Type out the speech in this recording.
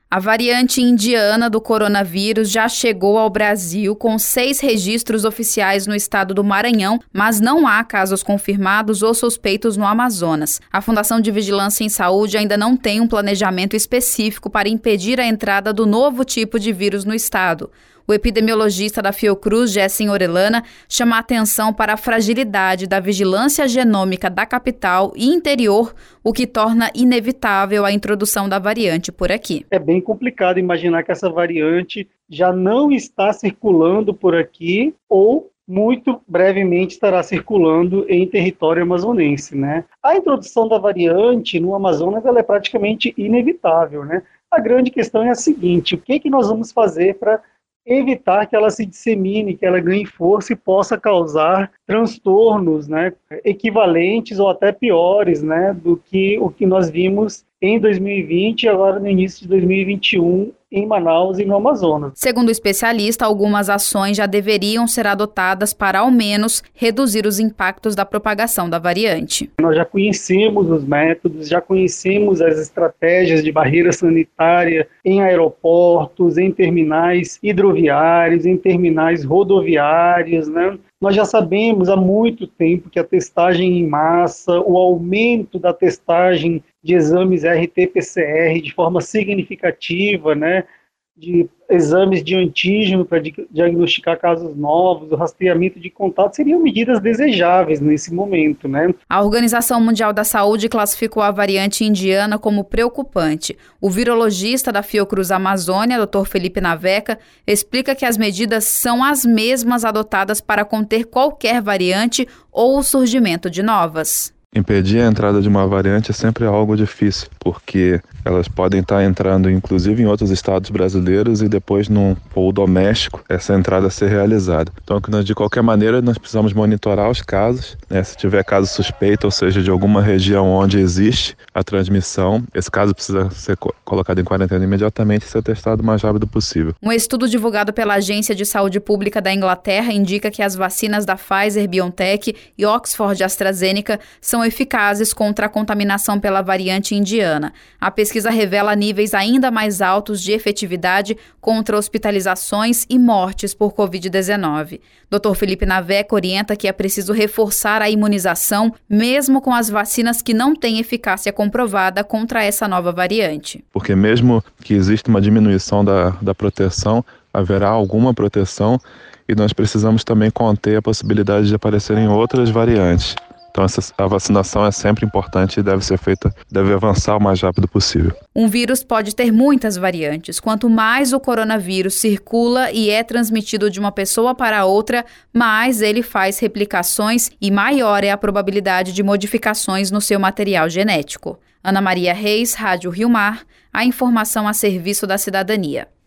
A variante indiana do coronavírus já chegou ao Brasil com 6 registros oficiais no estado do Maranhão, mas não há casos confirmados ou suspeitos no Amazonas. A Fundação de Vigilância em Saúde ainda não tem um planejamento específico para impedir a entrada do novo tipo de vírus no estado. O epidemiologista da Fiocruz, Gessen Orellana, chama a atenção para a fragilidade da vigilância genômica da capital e interior, o que torna inevitável a introdução da variante por aqui. É bem complicado imaginar que essa variante já não está circulando por aqui ou muito brevemente estará circulando em território amazonense, né? A introdução da variante no Amazonas ela é praticamente inevitável, né? A grande questão é a seguinte: o que nós vamos fazer para evitar que ela se dissemine, que ela ganhe força e possa causar transtornos, né, equivalentes ou até piores, né, do que o que nós vimos em 2020 e agora no início de 2021 em Manaus e no Amazonas. Segundo o especialista, algumas ações já deveriam ser adotadas para, ao menos, reduzir os impactos da propagação da variante. Nós já conhecemos os métodos, já conhecemos as estratégias de barreira sanitária em aeroportos, em terminais hidroviários, em terminais rodoviários, né? Nós já sabemos há muito tempo que a testagem em massa, o aumento da testagem de exames RT-PCR de forma significativa, né, de exames de antígeno para diagnosticar casos novos, o rastreamento de contatos seriam medidas desejáveis nesse momento, né? A Organização Mundial da Saúde classificou a variante indiana como preocupante. O virologista da Fiocruz Amazônia, Dr. Felipe Naveca, explica que as medidas são as mesmas adotadas para conter qualquer variante ou o surgimento de novas. Impedir a entrada de uma variante é sempre algo difícil, porque elas podem estar entrando inclusive em outros estados brasileiros e depois num voo doméstico essa entrada ser realizada. Então, de qualquer maneira, nós precisamos monitorar os casos, né? Se tiver caso suspeito, ou seja, de alguma região onde existe a transmissão, esse caso precisa ser colocado em quarentena imediatamente e ser testado o mais rápido possível. Um estudo divulgado pela Agência de Saúde Pública da Inglaterra indica que as vacinas da Pfizer-BioNTech e Oxford-AstraZeneca são eficazes contra a contaminação pela variante indiana. A pesquisa revela níveis ainda mais altos de efetividade contra hospitalizações e mortes por Covid-19. Dr. Felipe Naveca orienta que é preciso reforçar a imunização, mesmo com as vacinas que não têm eficácia comprovada contra essa nova variante. Porque mesmo que exista uma diminuição da proteção, haverá alguma proteção e nós precisamos também conter a possibilidade de aparecerem outras variantes. Então a vacinação é sempre importante e deve avançar o mais rápido possível. Um vírus pode ter muitas variantes. Quanto mais o coronavírus circula e é transmitido de uma pessoa para outra, mais ele faz replicações e maior é a probabilidade de modificações no seu material genético. Ana Maria Reis, Rádio Rio Mar, a informação a serviço da cidadania.